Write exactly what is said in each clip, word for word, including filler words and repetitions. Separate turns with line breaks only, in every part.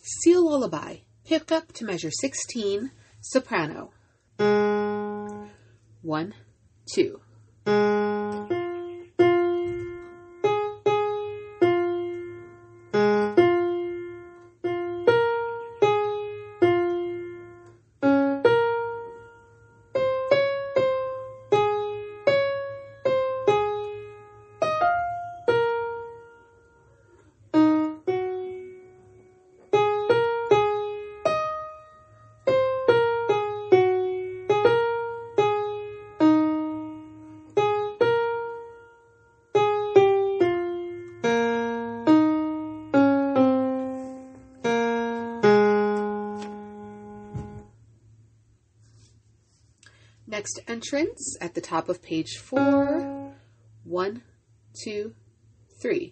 Seal Lullaby, pick up to measure sixteen, soprano. One, two. Next entrance at the top of page four. One, two, three.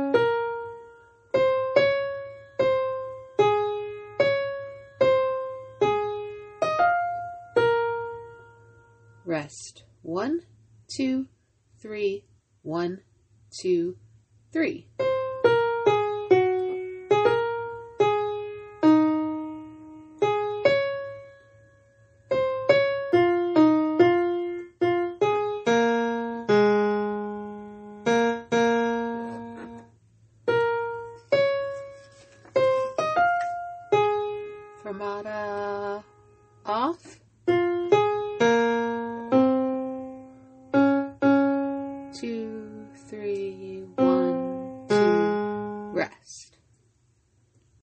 Rest. One, two, three. One, two, three. Fermata off.